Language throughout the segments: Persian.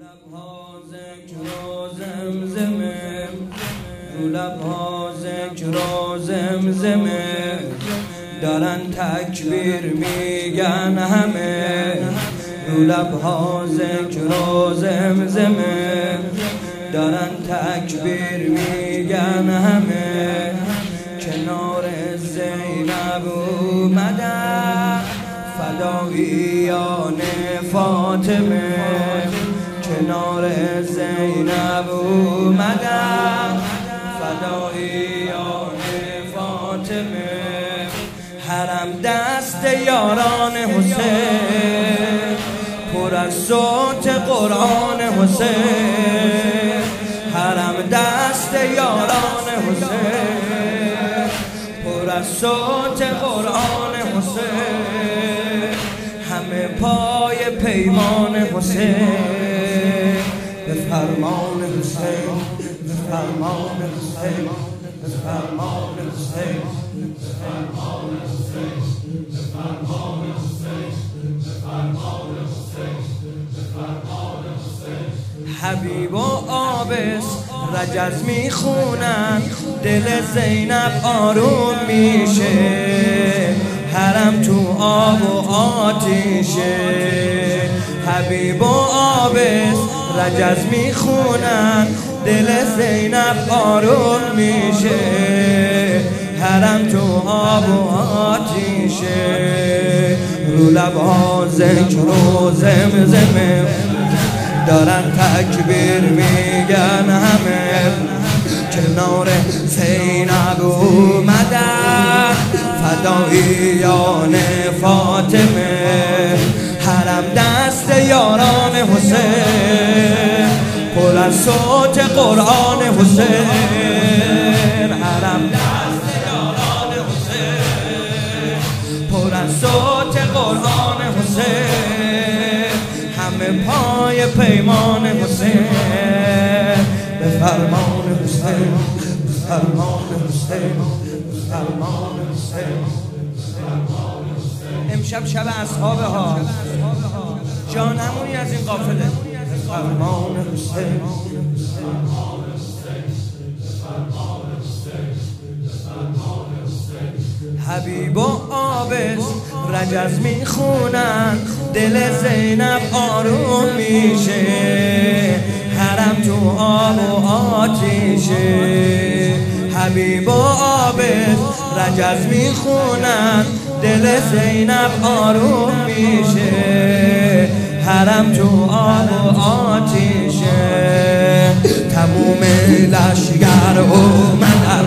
لبها ذکر و زمزمه، رو لبها ذکر و زمزمه، دارن تکبیر میگن همه. رو لبها ذکر و زمزمه، دارن تکبیر میگن همه. کنار زینب اومدن فداییان فاطمه، کنار زینب اومدن فداییان فاطمه. حرم دست یاران حسین، پر از صوت قرآن حسین. حرم دست یاران حسین، پر از صوت قرآن حسین. همه پای پیمان حسین، به فرمان حسین، به فرمان حسین، به فرمان حسین، به فرمان حسین، به فرمان حسین، به فرمان حسین، به فرمان حسین. حبیب و عابس رجز میخونن، دل زینب آروم میشه. حرم تو آب و آتیشه. حبیب و عابس رجز میخونن، دل زینب آروم میشه. حرم تو آب و آتیشه. رو لبها ذکر و زمزمه، دارن تکبیر میگن همه. کنار زینب اومدن فداییان فاطمه. حرم دست یاران حسین، پر از صوت قرآن حسین. حرم دست یاران حسین، پر از صوت قرآن حسین. همه پای پیمان حسین، به فرمان حسین، به فرمان حسین، به فرمان حسین، به فرمان حسین. امشب شب اصحابه ها، جانمونی از این قافله. به فرمان حسین، به فرمان حسین، به فرمان حسین، به فرمان حسین. حبیب و عابس رجز میخونن، دل زینب آروم میشه. حرم تو آب و آتیشه. حبیب و عابس رجز میخونن، دل زینب آروم میشه. حرم تو آب و آتیشه. تموم لشگر اومدن.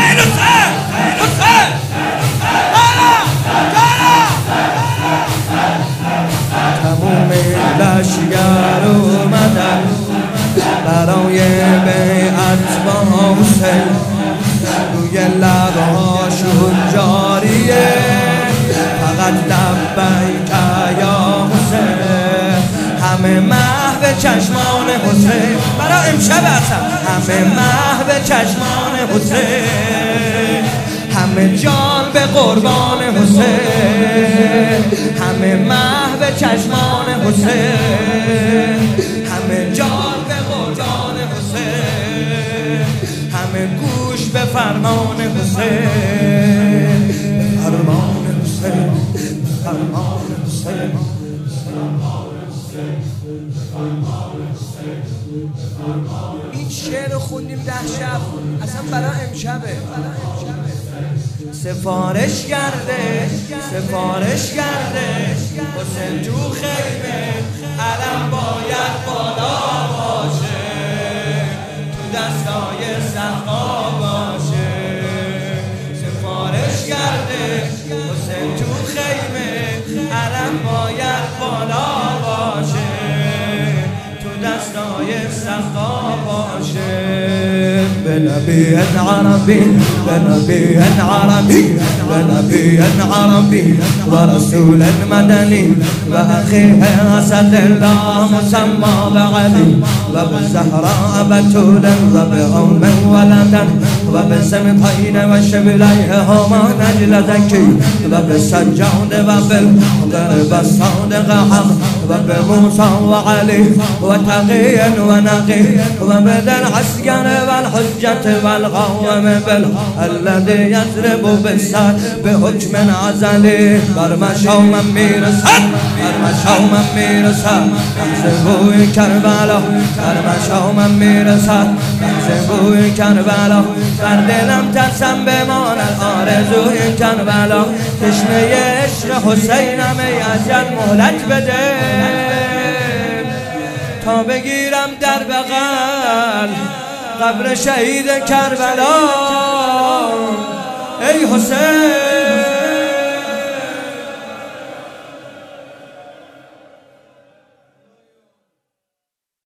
تموم لشگر اومدن برای بیعت با حسین. روی لبهاشون جاریه فقط لبیک یا حسین. همه محو چشمان حسین، برای امشب اصلا همه محو چشمان حسین. همه جان به قربان حسین، همه محو چشمان حسین. همه جان به قربان حسین، همه گوش به فرمان حسین. به فرمان حسین، به فرمان حسین، به فرمان حسین، به فرمان حسین، به فرمان. این شعر رو خوندیم 10 شب، اصلا برای امشبه. سفارش کرده، سفارش کرده حسین تو خیمه. علم باید بالا باشه، تو دستای صحبا باشه. سفارش کرده حسین تو خیمه. علم باید بالا باشه، تو دستای صحبا باشه. بنبي عربي، بنبي عربي، بنبي عربي، ورسول مدني، وأخيه أسد الله مسمى بعلي، وبالزهراء بتولا، وبأم ولدا، وبالسمطين وشبليه هما نجل زكي، وبالسجاد وبالضرب الصادق حق، و به موسی و علی و تقی و نقی و بدل عسکر و الحجت و القوم الذي يضرب بالسر به حکم ازلی. بر مشامم میرسد بر مشامم میرسد رمز بوی کربلا، بر مشامم میرسد رمز بوی کربلا. بر دلم ترسم بماند آرزوی کربلا. تشنه عشق حسینم ای اجل مهلت بده تا بگیرم در بغل قبر شهید کربلا. ای حسین